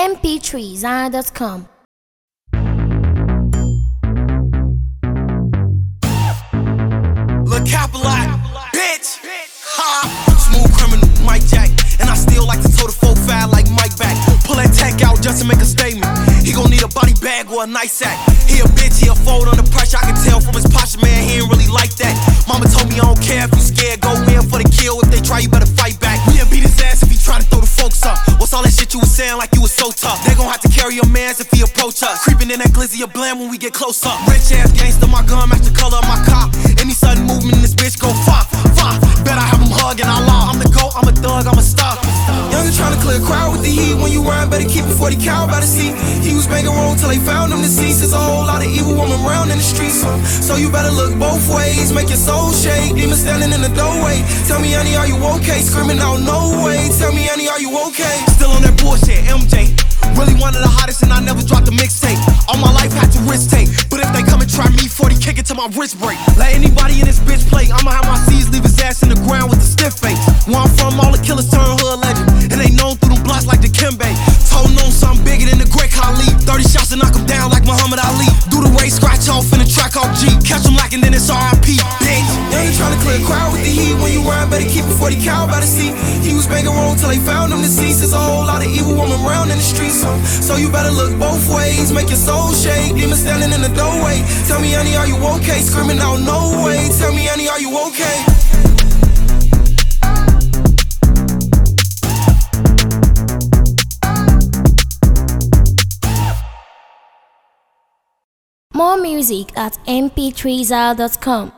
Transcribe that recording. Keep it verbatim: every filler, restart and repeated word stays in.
m p three zara dot com. Look Capitalite, bitch. Ha. Smooth criminal, Mike Jack. And I still like to toe the four five like Mike back. Pull that tech out just to make a statement. He gon' need a body bag or a nice sack. He a bitch, he a fold under pressure. I can tell from his posture, man, he ain't really like that. Mama told me I don't care if you scared. Go in for the kill. If they try, you better fight back. We'll beat his ass if he try to throw the folks up. What's all that shit you was saying like you was so tough? They gon' have to carry your mans if he approach us. Creeping in that glizzy of blam when we get close up. Rich ass gangster, my gun match the color of my car. Any sudden movement in this bitch go far, far. Bet I have him hugging I law. I'm the GOAT, I'm a thug, I'm a star. Youngin' tryna clear a crowd with the heat. When you rhyme, better keep it forty cal by the seat. He was banging wrong till they found him deceased. There's a whole lot of evil woman around in the streets. So you better look both ways, make your soul shake. Demon standing in the doorway. Tell me, honey, are you okay? Screaming out, no way. Tell me, honey, are you okay? Still on that bullshit, M J. Really one of the hottest and I never dropped a mixtape. All my life had to risk take. But if they come and try me, forty kick it till my wrist break. Let anybody in this bitch play. I'ma have my C's leave his ass in the ground with the stiff face. Where I'm from, all the killers turn hood legend. And they known through them blocks like the Kimbe. Told known something bigger than the Great Khali. thirty shots to knock him down like Muhammad Ali. Do the race, scratch off in the track off G. Catch him lacking, then it's R I P, bitch. Now you tryna clear a crowd with the heat. When you rhyme, better keep it forty cal by the seat. He was banging wrong till they found him deceased. There's a whole lot of evil woman around in the streets. So you better look both ways, make your soul shake. Demon standing in the doorway. Tell me, honey, are you okay? Screaming out, no way. Tell me, honey, are you okay? More music at m p three zara dot com.